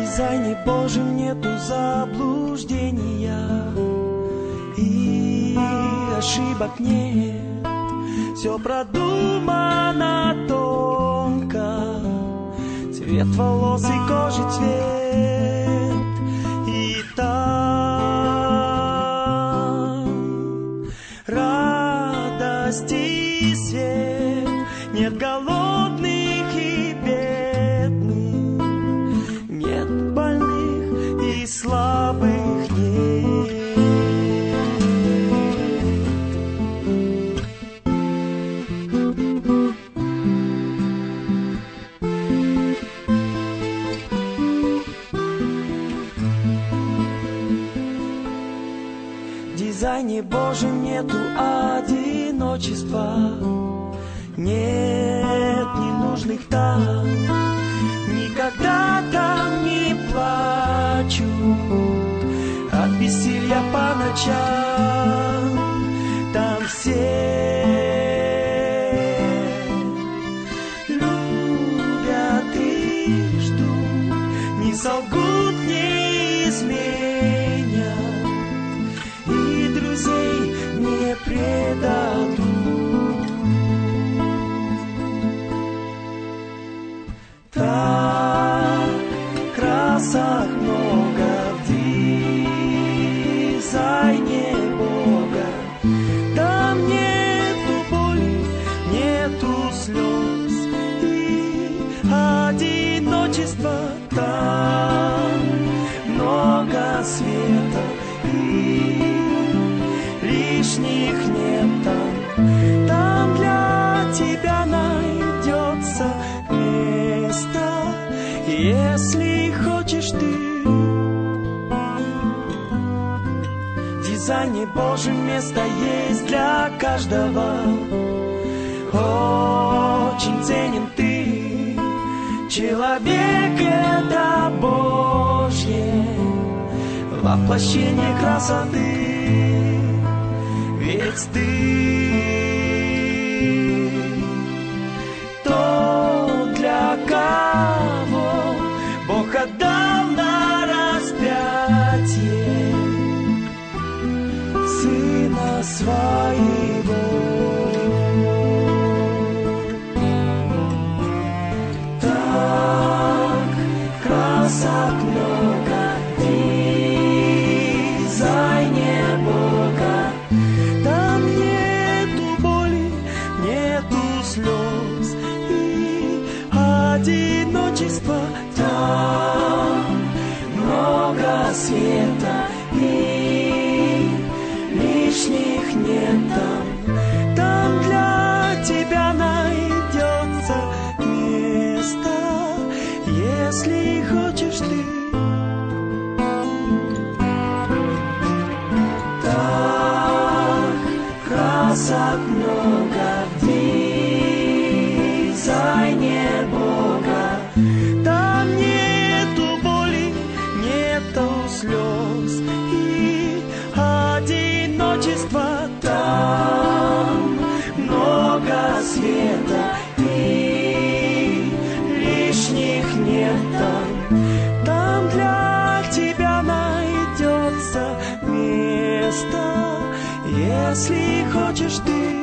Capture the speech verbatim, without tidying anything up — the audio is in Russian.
дизайне Божьем нету заблуждения и ошибок нет. Все продумано тонко, цвет волос и кожи цвет. И там радость и свет, нет голодных и бедных, нет больных и слабых нет. В дизайне Божьем нету одиночества, нет ненужных там, никогда там не плачу от бессилия по ночам. Там все любят и ждут, не солгут, не изменят, и друзей не предадут. Так красок много в дизайне Бога. Там нету боли, нету слез и одиночества. Там много света и лишних нет там. Там для тебя найдется место, если хочешь ты. В дизайне Божьем место есть для каждого. Очень ценен ты, человек это Божье воплощение красоты. Ведь ты тот, для кого Бог отдал на распятие Сына Своего. Так красок много в дизайне Бога. Там нету боли, нету слез и одиночества. Там много света и лишних нет там. Там для тебя найдется место, если хочешь ты. Так красок много в дизайне Бога. Там нету боли, нету слез и одиночества. Там много света и лишних нет там. Там для тебя найдется место, если хочешь ты.